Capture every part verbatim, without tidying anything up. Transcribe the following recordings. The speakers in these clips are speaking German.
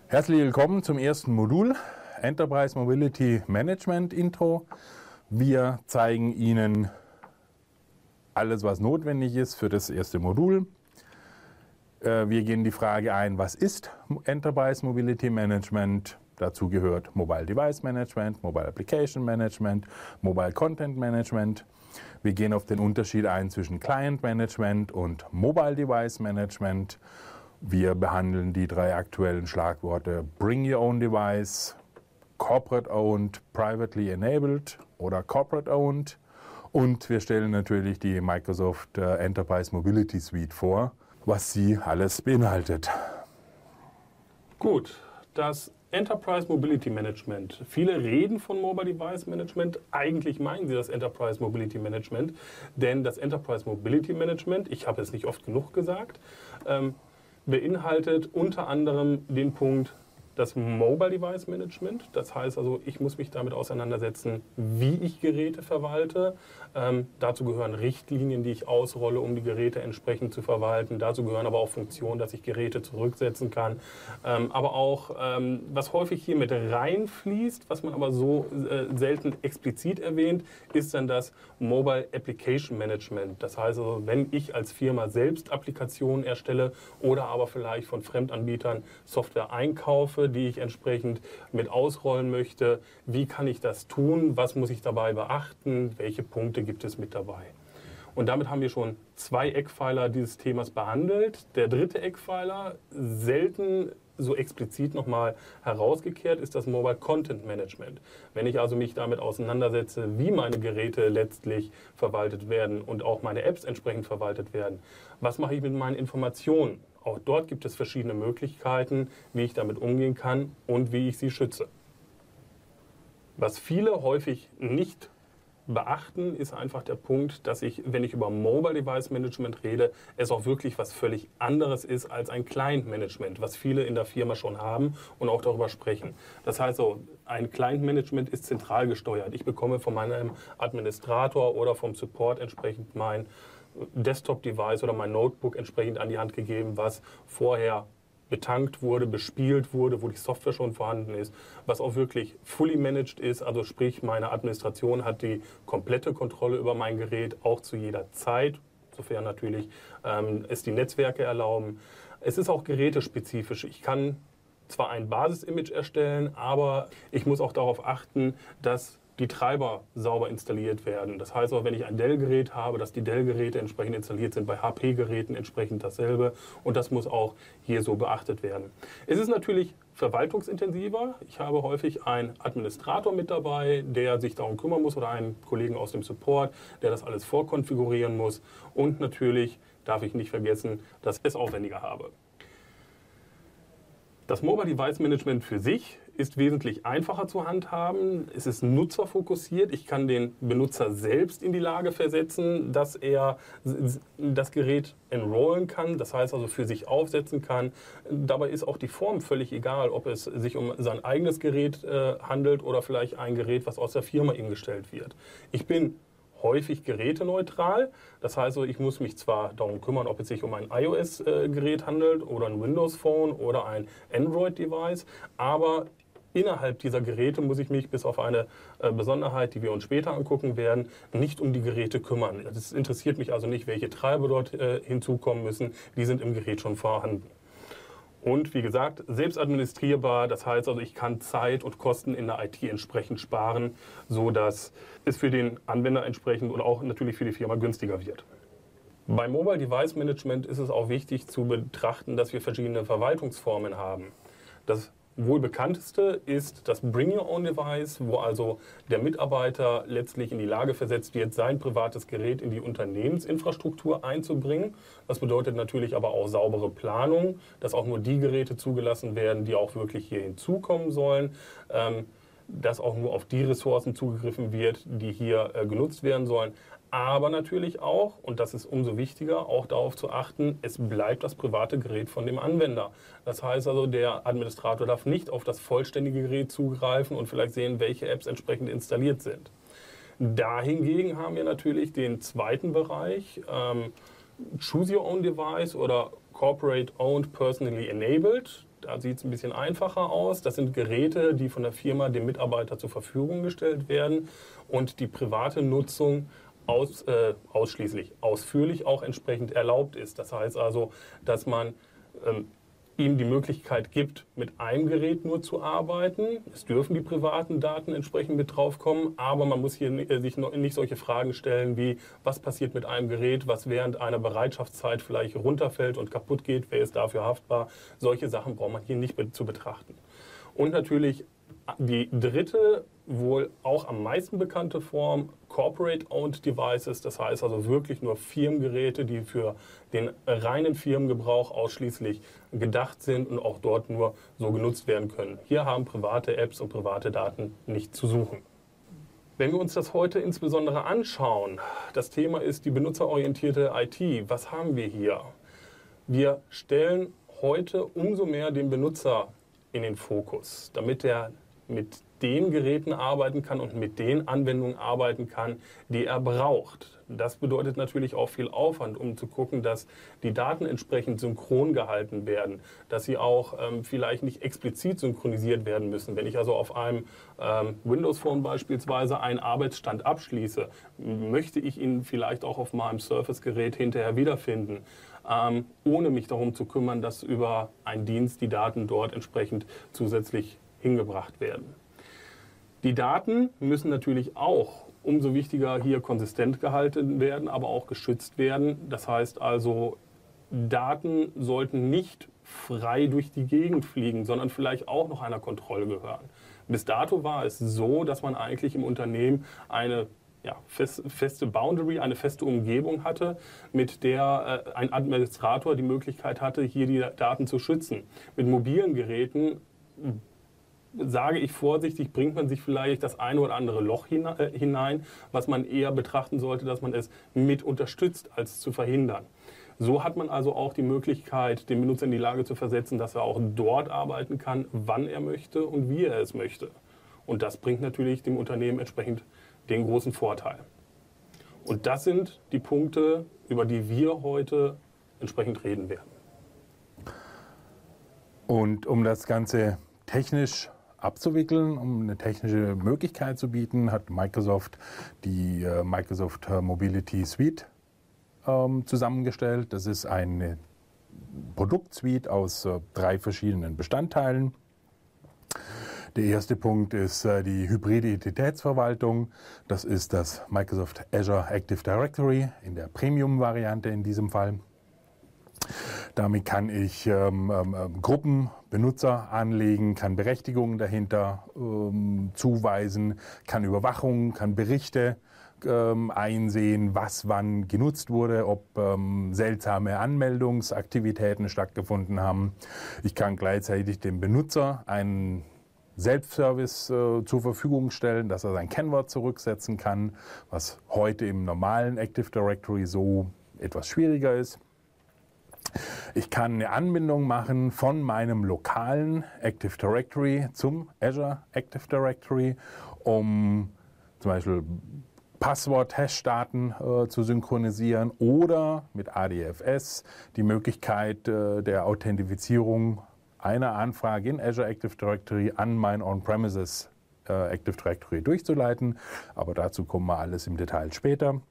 Herzlich willkommen zum ersten Modul Enterprise Mobility Management Intro. Wir zeigen Ihnen alles, was notwendig ist für das erste Modul. Wir gehen die Frage ein, was ist Enterprise Mobility Management? Dazu gehört Mobile Device Management, Mobile Application Management, Mobile Content Management. Wir gehen auf den Unterschied ein zwischen Client Management und Mobile Device Management. Wir behandeln die drei aktuellen Schlagworte Bring Your Own Device, Corporate Owned, Privately Enabled oder Corporate Owned. Und wir stellen natürlich die Microsoft Enterprise Mobility Suite vor, was sie alles beinhaltet. Gut, das Enterprise Mobility Management. Viele reden von Mobile Device Management. Eigentlich meinen sie das Enterprise Mobility Management, denn das Enterprise Mobility Management, ich habe es nicht oft genug gesagt, ähm, beinhaltet unter anderem den Punkt das Mobile Device Management. Das heißt also, ich muss mich damit auseinandersetzen, wie ich Geräte verwalte. Ähm, dazu gehören Richtlinien, die ich ausrolle, um die Geräte entsprechend zu verwalten. Dazu gehören aber auch Funktionen, dass ich Geräte zurücksetzen kann. Ähm, aber auch, ähm, was häufig hier mit reinfließt, was man aber so äh, selten explizit erwähnt, ist dann das Mobile Application Management. Das heißt also, wenn ich als Firma selbst Applikationen erstelle oder aber vielleicht von Fremdanbietern Software einkaufe, die ich entsprechend mit ausrollen möchte. Wie kann ich das tun? Was muss ich dabei beachten? Welche Punkte gibt es mit dabei? Und damit haben wir schon zwei Eckpfeiler dieses Themas behandelt. Der dritte Eckpfeiler, selten so explizit nochmal herausgekehrt, ist das Mobile Content Management. Wenn ich also mich damit auseinandersetze, wie meine Geräte letztlich verwaltet werden und auch meine Apps entsprechend verwaltet werden, was mache ich mit meinen Informationen? Auch dort gibt es verschiedene Möglichkeiten, wie ich damit umgehen kann und wie ich sie schütze. Was viele häufig nicht beachten, ist einfach der Punkt, dass ich, wenn ich über Mobile Device Management rede, es auch wirklich was völlig anderes ist als ein Client Management, was viele in der Firma schon haben und auch darüber sprechen. Das heißt so, ein Client Management ist zentral gesteuert. Ich bekomme von meinem Administrator oder vom Support entsprechend mein Desktop-Device oder mein Notebook entsprechend an die Hand gegeben, was vorher betankt wurde, bespielt wurde, wo die Software schon vorhanden ist, was auch wirklich fully managed ist, also sprich meine Administration hat die komplette Kontrolle über mein Gerät, auch zu jeder Zeit, sofern natürlich ähm, es die Netzwerke erlauben. Es ist auch gerätespezifisch. Ich kann zwar ein Basis-Image erstellen, aber ich muss auch darauf achten, dass die Treiber sauber installiert werden. Das heißt auch, wenn ich ein Dell-Gerät habe, dass die Dell-Geräte entsprechend installiert sind, bei H P-Geräten entsprechend dasselbe und das muss auch hier so beachtet werden. Es ist natürlich verwaltungsintensiver. Ich habe häufig einen Administrator mit dabei, der sich darum kümmern muss oder einen Kollegen aus dem Support, der das alles vorkonfigurieren muss und natürlich darf ich nicht vergessen, dass ich es aufwendiger habe. Das Mobile Device Management für sich ist wesentlich einfacher zu handhaben. Es ist nutzerfokussiert. Ich kann den Benutzer selbst in die Lage versetzen, dass er das Gerät enrollen kann, das heißt also für sich aufsetzen kann. Dabei ist auch die Form völlig egal, ob es sich um sein eigenes Gerät äh, handelt oder vielleicht ein Gerät, was aus der Firma ihm gestellt wird. Ich bin häufig geräteneutral. Das heißt, ich muss mich zwar darum kümmern, ob es sich um ein iOS-Gerät handelt oder ein Windows-Phone oder ein Android-Device, aber innerhalb dieser Geräte muss ich mich bis auf eine äh, Besonderheit, die wir uns später angucken werden, nicht um die Geräte kümmern. Es interessiert mich also nicht, welche Treiber dort äh, hinzukommen müssen. Die sind im Gerät schon vorhanden. Und wie gesagt, selbst administrierbar, das heißt also, ich kann Zeit und Kosten in der I T entsprechend sparen, sodass es für den Anwender entsprechend und auch natürlich für die Firma günstiger wird. Beim Mobile Device Management ist es auch wichtig zu betrachten, dass wir verschiedene Verwaltungsformen haben. Das wohl bekannteste ist das Bring Your Own Device, wo also der Mitarbeiter letztlich in die Lage versetzt wird, sein privates Gerät in die Unternehmensinfrastruktur einzubringen. Das bedeutet natürlich aber auch saubere Planung, dass auch nur die Geräte zugelassen werden, die auch wirklich hier hinzukommen sollen. Ähm, dass auch nur auf die Ressourcen zugegriffen wird, die hier äh, genutzt werden sollen. Aber natürlich auch, und das ist umso wichtiger, auch darauf zu achten, es bleibt das private Gerät von dem Anwender. Das heißt also, der Administrator darf nicht auf das vollständige Gerät zugreifen und vielleicht sehen, welche Apps entsprechend installiert sind. Dahingegen haben wir natürlich den zweiten Bereich, ähm, Choose Your Own Device oder Corporate Owned Personally Enabled. Da sieht es ein bisschen einfacher aus. Das sind Geräte, die von der Firma dem Mitarbeiter zur Verfügung gestellt werden und die private Nutzung aus, äh, ausschließlich, ausführlich auch entsprechend erlaubt ist. Das heißt also, dass man ähm, ihm die Möglichkeit gibt, mit einem Gerät nur zu arbeiten. Es dürfen die privaten Daten entsprechend mit draufkommen, aber man muss hier sich nicht solche Fragen stellen wie, was passiert mit einem Gerät, was während einer Bereitschaftszeit vielleicht runterfällt und kaputt geht, wer ist dafür haftbar. Solche Sachen braucht man hier nicht zu betrachten. Und natürlich die dritte, wohl auch am meisten bekannte Form, Corporate-Owned Devices, das heißt also wirklich nur Firmengeräte, die für den reinen Firmengebrauch ausschließlich gedacht sind und auch dort nur so genutzt werden können. Hier haben private Apps und private Daten nicht zu suchen. Wenn wir uns das heute insbesondere anschauen, das Thema ist die benutzerorientierte I T. Was haben wir hier? Wir stellen heute umso mehr den Benutzer in den Fokus, damit er mit den Geräten arbeiten kann und mit den Anwendungen arbeiten kann, die er braucht. Das bedeutet natürlich auch viel Aufwand, um zu gucken, dass die Daten entsprechend synchron gehalten werden, dass sie auch ähm, vielleicht nicht explizit synchronisiert werden müssen. Wenn ich also auf einem ähm, Windows Phone beispielsweise einen Arbeitsstand abschließe, möchte ich ihn vielleicht auch auf meinem Surface-Gerät hinterher wiederfinden, ähm, ohne mich darum zu kümmern, dass über einen Dienst die Daten dort entsprechend zusätzlich hingebracht werden. Die Daten müssen natürlich auch, umso wichtiger, hier konsistent gehalten werden, aber auch geschützt werden. Das heißt also, Daten sollten nicht frei durch die Gegend fliegen, sondern vielleicht auch noch einer Kontrolle gehören. Bis dato war es so, dass man eigentlich im Unternehmen eine ja, fest, feste Boundary, eine feste Umgebung hatte, mit der äh, ein Administrator die Möglichkeit hatte, hier die Daten zu schützen. Mit mobilen Geräten, sage ich vorsichtig, bringt man sich vielleicht das eine oder andere Loch hinein, was man eher betrachten sollte, dass man es mit unterstützt, als zu verhindern. So hat man also auch die Möglichkeit, den Benutzer in die Lage zu versetzen, dass er auch dort arbeiten kann, wann er möchte und wie er es möchte. Und das bringt natürlich dem Unternehmen entsprechend den großen Vorteil. Und das sind die Punkte, über die wir heute entsprechend reden werden. Und um das Ganze technisch abzuwickeln, um eine technische Möglichkeit zu bieten, hat Microsoft die äh, Microsoft Mobility Suite ähm, zusammengestellt. Das ist eine Produktsuite aus äh, drei verschiedenen Bestandteilen. Der erste Punkt ist äh, die hybride Identitätsverwaltung. Das ist das Microsoft Azure Active Directory in der Premium-Variante in diesem Fall. Damit kann ich ähm, ähm, Gruppen, Benutzer anlegen, kann Berechtigungen dahinter ähm, zuweisen, kann Überwachung, kann Berichte ähm, einsehen, was wann genutzt wurde, ob ähm, seltsame Anmeldungsaktivitäten stattgefunden haben. Ich kann gleichzeitig dem Benutzer einen Selbstservice äh, zur Verfügung stellen, dass er sein Kennwort zurücksetzen kann, was heute im normalen Active Directory so etwas schwieriger ist. Ich kann eine Anbindung machen von meinem lokalen Active Directory zum Azure Active Directory, um zum Beispiel Passwort-Hash-Daten äh, zu synchronisieren oder mit A D F S die Möglichkeit äh, der Authentifizierung einer Anfrage in Azure Active Directory an mein On-Premises äh, Active Directory durchzuleiten. Aber dazu kommen wir alles im Detail später.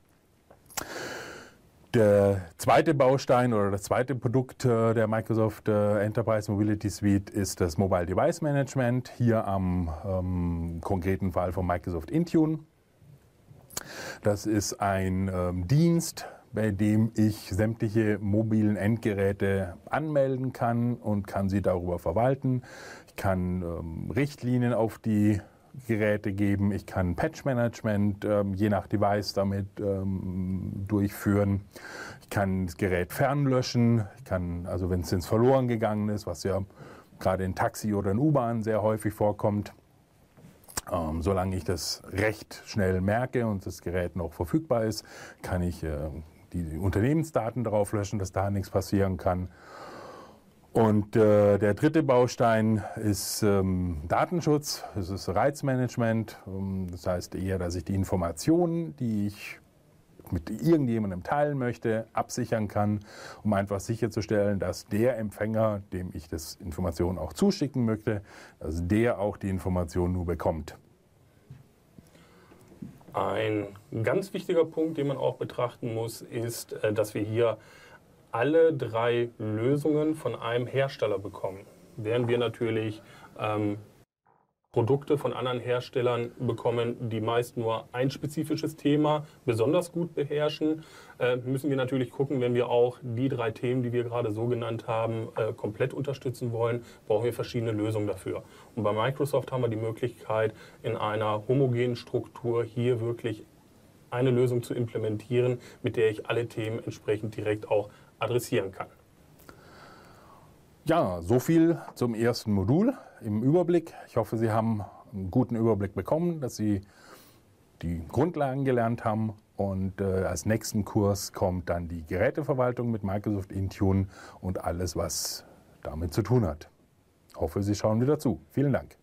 Der zweite Baustein oder das zweite Produkt äh, der Microsoft äh, Enterprise Mobility Suite ist das Mobile Device Management, hier am ähm, konkreten Fall von Microsoft Intune. Das ist ein ähm, Dienst, bei dem ich sämtliche mobilen Endgeräte anmelden kann und kann sie darüber verwalten. Ich kann ähm, Richtlinien auf die Geräte geben, ich kann Patch-Management ähm, je nach Device damit ähm, durchführen. Ich kann das Gerät fernlöschen, ich kann, also wenn es ins Verloren gegangen ist, was ja gerade in Taxi oder in U-Bahn sehr häufig vorkommt, ähm, solange ich das recht schnell merke und das Gerät noch verfügbar ist, kann ich äh, die Unternehmensdaten darauf löschen, dass da nichts passieren kann. Und äh, der dritte Baustein ist ähm, Datenschutz, das ist Reizmanagement. Ähm, das heißt eher, dass ich die Informationen, die ich nicht mit irgendjemandem teilen möchte, absichern kann, um einfach sicherzustellen, dass der Empfänger, dem ich das Information auch zuschicken möchte, dass der auch die Information nur bekommt. Ein ganz wichtiger Punkt, den man auch betrachten muss, ist, dass wir hier alle drei Lösungen von einem Hersteller bekommen. Während wir natürlich ähm, Produkte von anderen Herstellern bekommen, die meist nur ein spezifisches Thema besonders gut beherrschen, äh, müssen wir natürlich gucken, wenn wir auch die drei Themen, die wir gerade so genannt haben, äh, komplett unterstützen wollen, brauchen wir verschiedene Lösungen dafür. Und bei Microsoft haben wir die Möglichkeit, in einer homogenen Struktur hier wirklich eine Lösung zu implementieren, mit der ich alle Themen entsprechend direkt auch adressieren kann. Ja, so viel zum ersten Modul im Überblick. Ich hoffe, Sie haben einen guten Überblick bekommen, dass Sie die Grundlagen gelernt haben. Und äh, als nächsten Kurs kommt dann die Geräteverwaltung mit Microsoft Intune und alles, was damit zu tun hat. Ich hoffe, Sie schauen wieder zu. Vielen Dank.